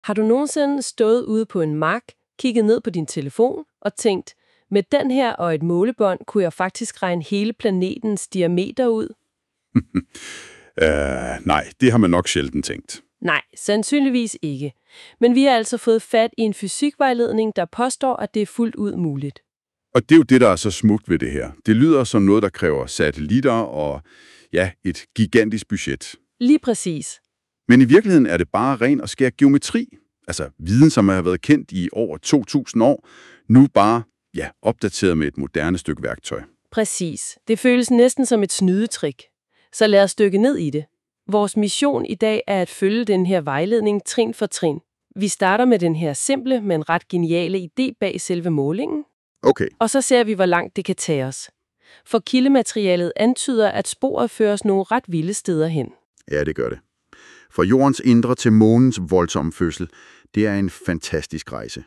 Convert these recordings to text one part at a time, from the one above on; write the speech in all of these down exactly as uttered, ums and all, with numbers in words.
Har du nogensinde stået ude på en mark, kigget ned på din telefon og tænkt, med den her og et målebånd kunne jeg faktisk regne hele planetens diameter ud? uh, nej, det har man nok sjældent tænkt. Nej, sandsynligvis ikke. Men vi har altså fået fat i en fysikvejledning, der påstår, at det er fuldt ud muligt. Og det er jo det, der er så smukt ved det her. Det lyder som noget, der kræver satellitter og ja, et gigantisk budget. Lige præcis. Men i virkeligheden er det bare ren og skær geometri. Altså viden, som har været kendt i over to tusind år, nu bare ja, opdateret med et moderne stykke værktøj. Præcis. Det føles næsten som et snydetrik. Så lad os dykke ned i det. Vores mission i dag er at følge den her vejledning trin for trin. Vi starter med den her simple, men ret geniale idé bag selve målingen. Okay. Og så ser vi, hvor langt det kan tage os. For kildematerialet antyder, at sporet fører os nogle ret vilde steder hen. Ja, det gør det. Fra jordens indre til månens voldsomme fødsel, det er en fantastisk rejse.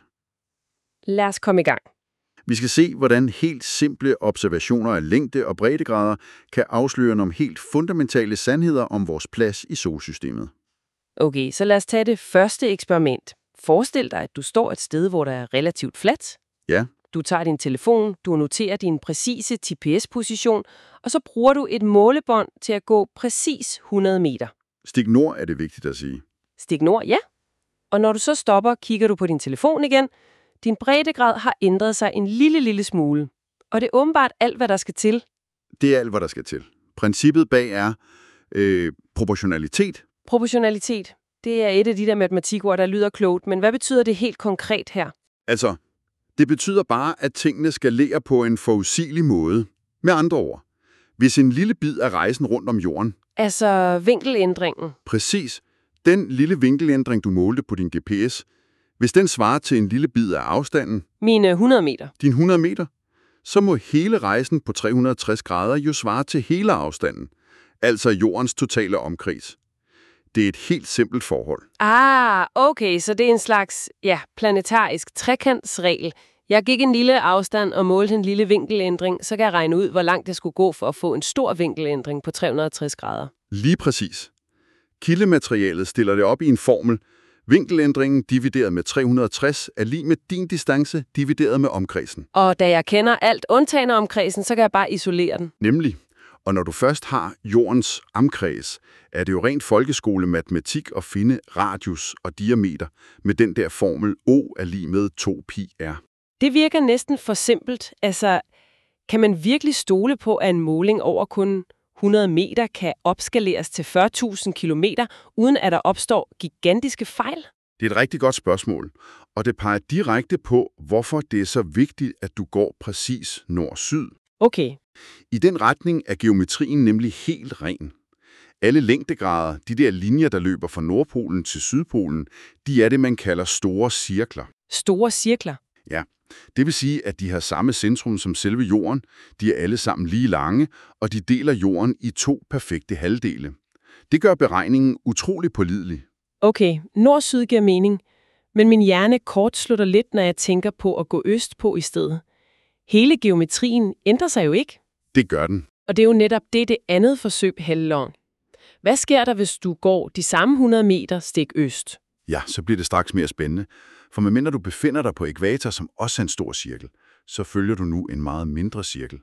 Lad os komme i gang. Vi skal se, hvordan helt simple observationer af længde og breddegrader kan afsløre nogle helt fundamentale sandheder om vores plads i solsystemet. Okay, så lad os tage det første eksperiment. Forestil dig, at du står et sted, hvor der er relativt fladt. Ja. Du tager din telefon, du noterer din præcise G P S-position, og så bruger du et målebånd til at gå præcis hundrede meter. Stik nord er det vigtigt at sige. Stik nord, ja. Og når du så stopper, kigger du på din telefon igen. Din breddegrad har ændret sig en lille, lille smule. Og det er åbenbart alt, hvad der skal til. Det er alt, hvad der skal til. Princippet bag er øh, proportionalitet. Proportionalitet. Det er et af de der matematikord, der lyder klogt, men hvad betyder det helt konkret her? Altså, det betyder bare, at tingene skalerer på en forudsigelig måde. Med andre ord, hvis en lille bid af rejsen rundt om jorden... Altså vinkelændringen. Præcis. Den lille vinkelændring, du målte på din G P S, hvis den svarer til en lille bid af afstanden... Mine hundrede meter. Din hundrede meter? Så må hele rejsen på tre hundrede og tres grader jo svare til hele afstanden. Altså jordens totale omkreds. Det er et helt simpelt forhold. Ah, okay, så det er en slags, ja, planetarisk trekantsregel. Jeg gik en lille afstand og målte en lille vinkelændring, så kan jeg regne ud, hvor langt det skulle gå for at få en stor vinkelændring på tre hundrede og tres grader. Lige præcis. Kildematerialet stiller det op i en formel. Vinkelændringen divideret med tre hundrede og tres er lig med din distance divideret med omkredsen. Og da jeg kender alt undtagen omkredsen, så kan jeg bare isolere den. Nemlig. Og når du først har jordens omkreds, er det jo rent folkeskolematematik at finde radius og diameter med den der formel O er lig med to pi r. Det virker næsten for simpelt. Altså, kan man virkelig stole på, at en måling over kun hundrede meter kan opskaleres til fyrre tusind kilometer, uden at der opstår gigantiske fejl? Det er et rigtig godt spørgsmål, og det peger direkte på, hvorfor det er så vigtigt, at du går præcis nord-syd. Okay. I den retning er geometrien nemlig helt ren. Alle længdegrader, de der linjer, der løber fra Nordpolen til Sydpolen, de er det, man kalder store cirkler. Store cirkler? Ja, det vil sige, at de har samme centrum som selve jorden, de er alle sammen lige lange, og de deler jorden i to perfekte halvdele. Det gør beregningen utrolig pålidelig. Okay, nord-syd giver mening, men min hjerne kortslutter lidt, når jeg tænker på at gå øst på i stedet. Hele geometrien ændrer sig jo ikke. Det gør den. Og det er jo netop det, det andet forsøg handler om. Hvad sker der, hvis du går de samme hundrede meter stik øst? Ja, så bliver det straks mere spændende. For medmindre du befinder dig på ækvator, som også er en stor cirkel, så følger du nu en meget mindre cirkel.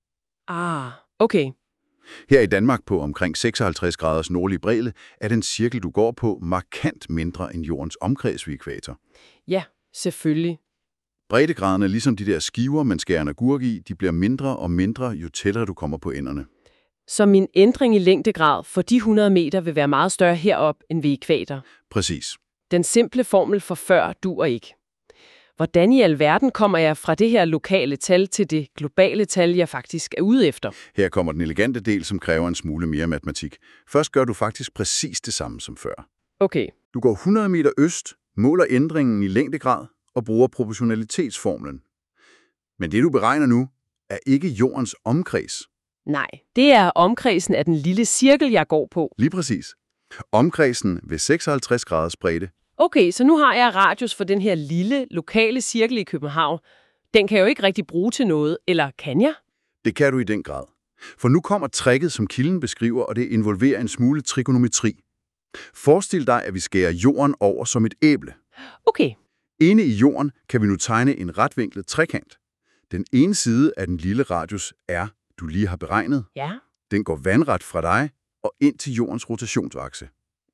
Ah, okay. Her i Danmark på omkring seksoghalvtreds graders nordlige bredde er den cirkel, du går på, markant mindre end jordens omkreds ved ækvator. Ja, selvfølgelig. Breddegraderne, ligesom de der skiver, man skærer en agurk i, de bliver mindre og mindre, jo tættere du kommer på enderne. Så min ændring i længdegrad for de hundrede meter vil være meget større herop end ved ækvator. Præcis. Den simple formel for før duer ikke. Hvordan i alverden kommer jeg fra det her lokale tal til det globale tal, jeg faktisk er ude efter? Her kommer den elegante del, som kræver en smule mere matematik. Først gør du faktisk præcis det samme som før. Okay. Du går hundrede meter øst, måler ændringen i længdegrad og bruger proportionalitetsformlen. Men det, du beregner nu, er ikke jordens omkreds. Nej, det er omkredsen af den lille cirkel, jeg går på. Lige præcis. Omkredsen ved seksoghalvtreds graders bredde. Okay, så nu har jeg radius for den her lille, lokale cirkel i København. Den kan jeg jo ikke rigtig bruge til noget, eller kan jeg? Det kan du i den grad. For nu kommer tricket, som kilden beskriver, og det involverer en smule trigonometri. Forestil dig, at vi skærer jorden over som et æble. Okay. Inde i jorden kan vi nu tegne en retvinklet trekant. Den ene side af den lille radius R, du lige har beregnet, Ja. den går vandret fra dig og ind til jordens rotationsakse.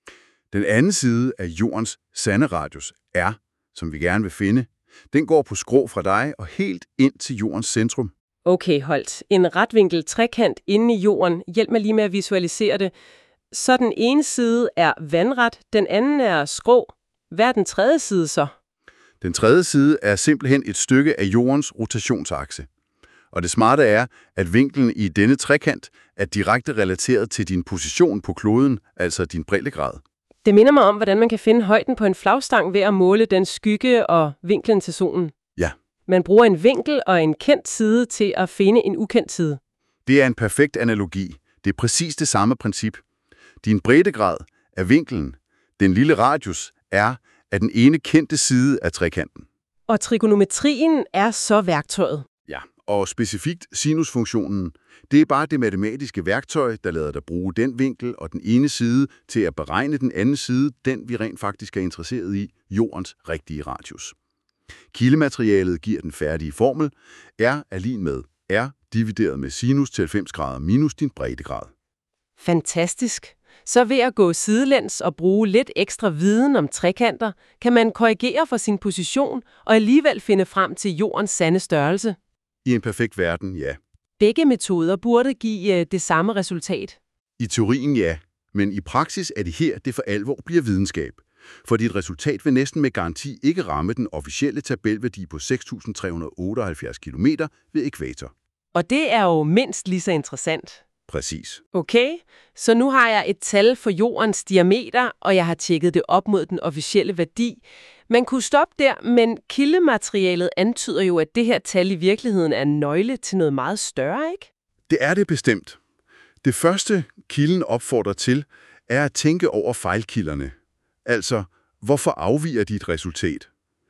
Den anden side af jordens sande radius R, som vi gerne vil finde, den går på skrå fra dig og helt ind til jordens centrum. Okay, Holt. En retvinklet trekant inde i jorden. Hjælp mig lige med at visualisere det. Så den ene side er vandret, den anden er skrå. Hvad er den tredje side så? Den tredje side er simpelthen et stykke af jordens rotationsakse. Og det smarte er, at vinklen i denne trekant er direkte relateret til din position på kloden, altså din breddegrad. Det minder mig om, hvordan man kan finde højden på en flagstang ved at måle den skygge og vinklen til solen. Ja. Man bruger en vinkel og en kendt side til at finde en ukendt side. Det er en perfekt analogi. Det er præcis det samme princip. Din breddegrad er vinklen. Den lille radius er af den ene kendte side af trekanten. Og trigonometrien er så værktøjet. Ja, og specifikt sinusfunktionen. Det er bare det matematiske værktøj, der lader dig bruge den vinkel og den ene side til at beregne den anden side, den vi rent faktisk er interesseret i, jordens rigtige radius. Kildematerialet giver den færdige formel. R er lig med R divideret med sinus til halvfems grader minus din breddegrad. Fantastisk. Så ved at gå sidelæns og bruge lidt ekstra viden om trekanter, kan man korrigere for sin position og alligevel finde frem til jordens sande størrelse. I en perfekt verden, ja. Begge metoder burde give det samme resultat. I teorien ja, men i praksis er det her, det for alvor bliver videnskab. For dit resultat vil næsten med garanti ikke ramme den officielle tabelværdi på seks tusind tre hundrede otteoghalvfjerds kilometer ved ækvator. Og det er jo mindst lige så interessant. Præcis. Okay, så nu har jeg et tal for jordens diameter, og jeg har tjekket det op mod den officielle værdi. Man kunne stoppe der, men kildematerialet antyder jo, at det her tal i virkeligheden er en nøgle til noget meget større, ikke? Det er det bestemt. Det første, kilden opfordrer til, er at tænke over fejlkilderne. Altså, hvorfor afviger dit resultat?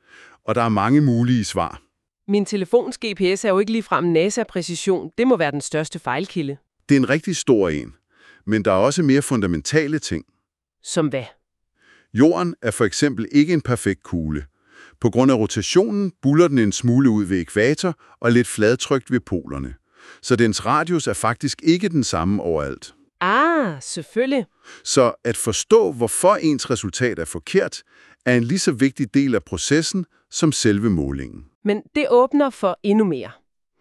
Og der er mange mulige svar. Min telefons G P S er jo ikke ligefrem NASA-præcision. Det må være den største fejlkilde. Det er en rigtig stor en, men der er også mere fundamentale ting. Som hvad? Jorden er for eksempel ikke en perfekt kugle. På grund af rotationen buller den en smule ud ved ækvator og lidt fladtrykt ved polerne. Så dens radius er faktisk ikke den samme overalt. Ah, selvfølgelig. Så at forstå, hvorfor ens resultat er forkert, er en lige så vigtig del af processen som selve målingen. Men det åbner for endnu mere.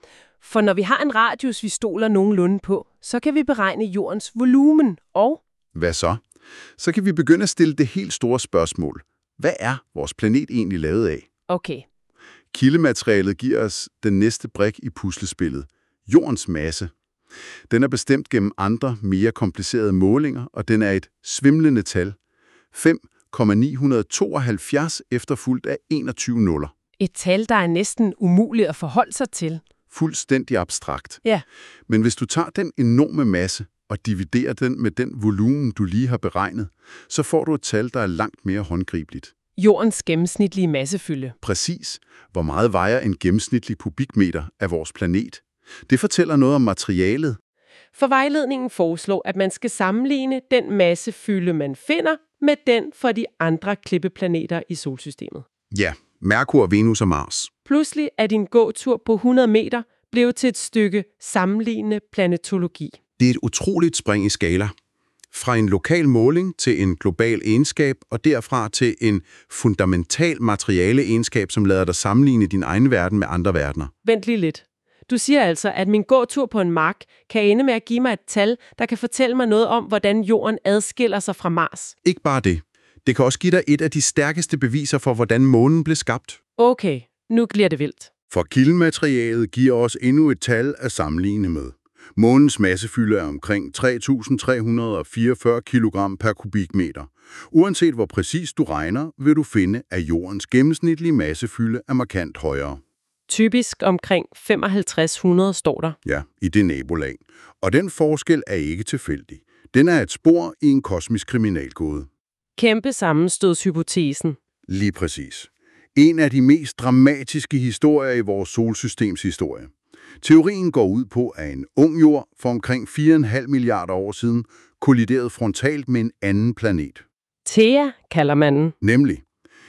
For når vi har en radius, vi stoler nogenlunde på, så kan vi beregne jordens volumen og... Hvad så? Så kan vi begynde at stille det helt store spørgsmål. Hvad er vores planet egentlig lavet af? Okay. Kildematerialet giver os den næste brik i puslespillet. Jordens masse. Den er bestemt gennem andre, mere komplicerede målinger, og den er et svimlende tal. fem komma ni hundrede tooghalvfjerds efterfulgt af enogtyve nuller. Et tal, der er næsten umuligt at forholde sig til. Fuldstændig abstrakt. Ja. Men hvis du tager den enorme masse og dividerer den med den volumen, du lige har beregnet, så får du et tal, der er langt mere håndgribeligt. Jordens gennemsnitlige massefylde. Præcis. Hvor meget vejer en gennemsnitlig kubikmeter af vores planet? Det fortæller noget om materialet. For vejledningen foreslår, at man skal sammenligne den massefylde, man finder, med den for de andre klippeplaneter i solsystemet. Ja, Merkur, Venus og Mars. Pludselig er din gåtur på hundrede meter blevet til et stykke sammenlignende planetologi. Det er et utroligt spring i skala. Fra en lokal måling til en global egenskab, og derfra til en fundamental materiale egenskab, som lader dig sammenligne din egen verden med andre verdener. Vent lige lidt. Du siger altså, at min gåtur på en mark kan ende med at give mig et tal, der kan fortælle mig noget om, hvordan jorden adskiller sig fra Mars. Ikke bare det. Det kan også give dig et af de stærkeste beviser for, hvordan månen blev skabt. Okay, nu bliver det vildt. For kildematerialet giver os endnu et tal at sammenligne med. Månens massefylde er omkring tre tusind tre hundrede og fireogfyrre kilogram per kubikmeter. Uanset hvor præcis du regner, vil du finde, at jordens gennemsnitlige massefylde er markant højere. Typisk omkring femoghalvtreds hundrede står der. Ja, i det nabolag. Og den forskel er ikke tilfældig. Den er et spor i en kosmisk kriminalgåde. Kæmpe sammenstødshypotesen. Lige præcis. En af de mest dramatiske historier i vores solsystems historie. Teorien går ud på, at en ung jord for omkring fire komma fem milliarder år siden kolliderede frontalt med en anden planet. Thea kalder man den. Nemlig.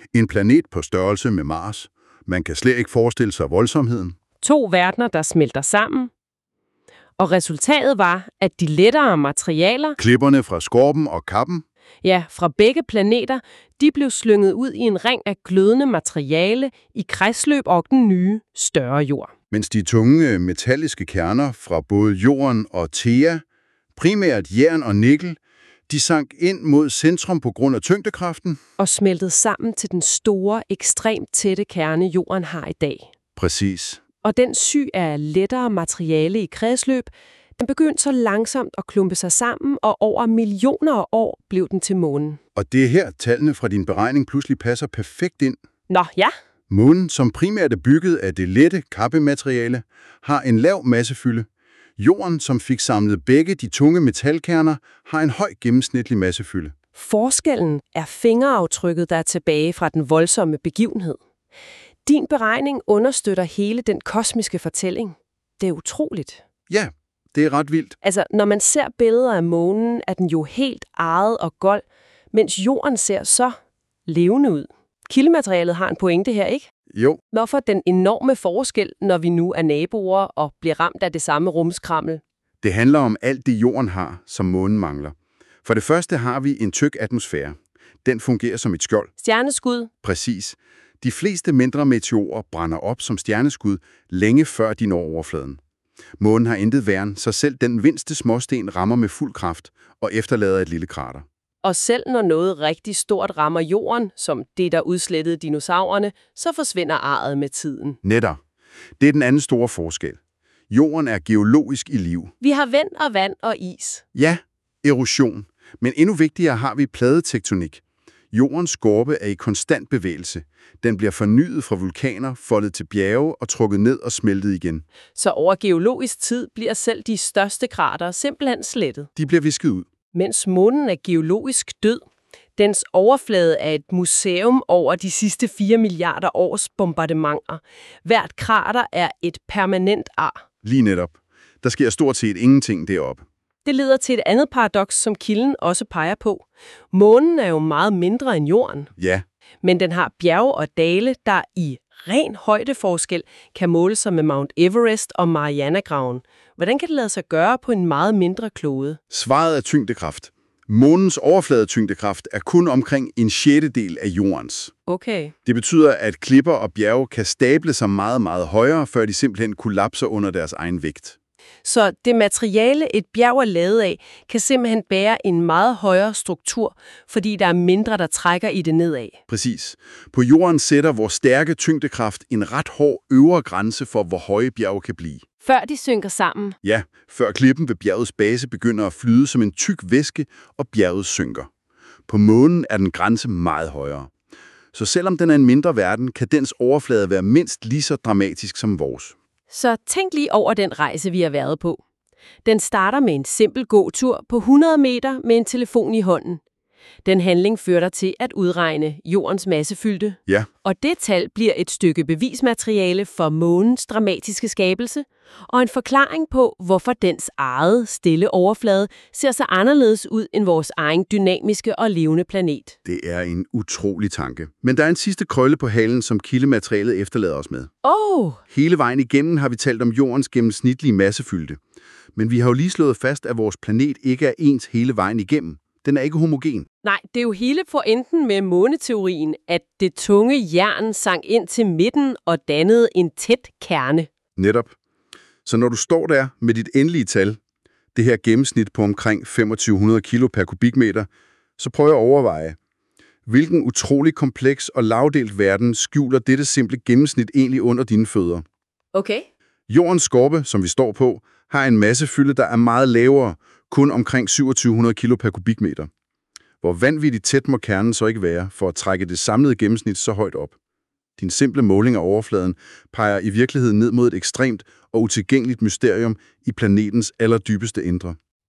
En planet på størrelse med Mars. Man kan slet ikke forestille sig voldsomheden. To verdener, der smelter sammen. Og resultatet var, at de lettere materialer, Klipperne fra skorpen og kappen, ja, fra begge planeter, de blev slynget ud i en ring af glødende materiale i kredsløb og den nye, større jord. mens de tunge metalliske kerner fra både Jorden og Thea, primært jern og nikkel, de sank ind mod centrum på grund af tyngdekraften. Og smeltede sammen til den store, ekstremt tætte kerne, Jorden har i dag. Præcis. Og den sy af lettere materiale i kredsløb, den begyndte så langsomt at klumpe sig sammen, og over millioner af år blev den til månen. Og det er her, tallene fra din beregning pludselig passer perfekt ind. Nå, ja. Månen, som primært er bygget af det lette kappemateriale, har en lav massefylde. Jorden, som fik samlet begge de tunge metalkerner, har en høj gennemsnitlig massefylde. Forskellen er fingeraftrykket, der er tilbage fra den voldsomme begivenhed. Din beregning understøtter hele den kosmiske fortælling. Det er utroligt. Ja, det er ret vildt. Altså, når man ser billeder af månen, er den jo helt arret og gold, mens jorden ser så levende ud. Kildematerialet har en pointe her, ikke? Jo, Hvorfor den enorme forskel, når vi nu er naboer og bliver ramt af det samme rumskrammel? det handler om alt det, jorden har, som månen mangler. For det første har vi en tyk atmosfære. Den fungerer som et skjold. Stjerneskud? Præcis. De fleste mindre meteorer brænder op som stjerneskud længe før de når overfladen. Månen har intet værn, så selv den mindste småsten rammer med fuld kraft og efterlader et lille krater. Og selv når noget rigtig stort rammer jorden, som det, der udslettede dinosaurerne, så forsvinder arret med tiden. Netter. Det er den anden store forskel. Jorden er geologisk i liv. Vi har vand og vand og is. Ja, erosion. Men endnu vigtigere har vi pladetektonik. Jordens skorpe er i konstant bevægelse. Den bliver fornyet fra vulkaner, foldet til bjerge og trukket ned og smeltet igen. Så over geologisk tid bliver selv de største kratere simpelthen slettet. De bliver visket ud. Mens månen er geologisk død. Dens overflade er et museum over de sidste fire milliarder års bombardementer. Hvert krater er et permanent ar. Lige netop. Der sker stort set ingenting deroppe. Det leder til et andet paradoks, som kilden også peger på. Månen er jo meget mindre end jorden, Ja, men den har bjerge og dale, der i ren højdeforskel kan måle sig med Mount Everest og Marianagraven. Hvordan kan det lade sig gøre på en meget mindre klode? svaret er tyngdekraft. Månens overfladetyngdekraft er kun omkring en sjettedel af jordens. Okay. Det betyder, at klipper og bjerge kan stable sig meget, meget højere, før de simpelthen kollapser under deres egen vægt. Så det materiale, et bjerg er lavet af, kan simpelthen bære en meget højere struktur, fordi der er mindre, der trækker i det nedad. Præcis. På jorden sætter vores stærke tyngdekraft en ret hård øvre grænse for, hvor høje bjerge kan blive. Før de synker sammen. Ja, før klippen ved bjergets base begynder at flyde som en tyk væske, og bjerget synker. På månen er den grænse meget højere. Så selvom den er en mindre verden, kan dens overflade være mindst lige så dramatisk som vores. Så tænk lige over den rejse, vi har været på. Den starter med en simpel gåtur på hundrede meter med en telefon i hånden. Den handling fører dig til at udregne jordens massefylde. Ja, Og det tal bliver et stykke bevismateriale for månens dramatiske skabelse, og en forklaring på, hvorfor dens eget stille overflade ser så anderledes ud end vores egen dynamiske og levende planet. det er en utrolig tanke. Men der er en sidste krølle på halen, som kildematerialet efterlader os med. Åh! Oh, Hele vejen igennem har vi talt om jordens gennemsnitlige massefylde. Men vi har jo lige slået fast, at vores planet ikke er ens hele vejen igennem. Den er ikke homogen. nej, det er jo hele pointen med måneteorien, at det tunge jern sank ind til midten og dannede en tæt kerne. Netop. Så når du står der med dit endelige tal, det her gennemsnit på omkring femogtyve hundrede kilo per kubikmeter, så prøv at overveje, hvilken utrolig kompleks og lavdelt verden skjuler dette simple gennemsnit egentlig under dine fødder. Okay. Jordens skorpe, som vi står på, har en massefylde, der er meget lavere, kun omkring syvogtyve hundrede kilo per kubikmeter. Hvor vanvittigt tæt må kernen så ikke være for at trække det samlede gennemsnit så højt op? Din simple måling af overfladen peger i virkeligheden ned mod et ekstremt og utilgængeligt mysterium i planetens allerdybeste indre.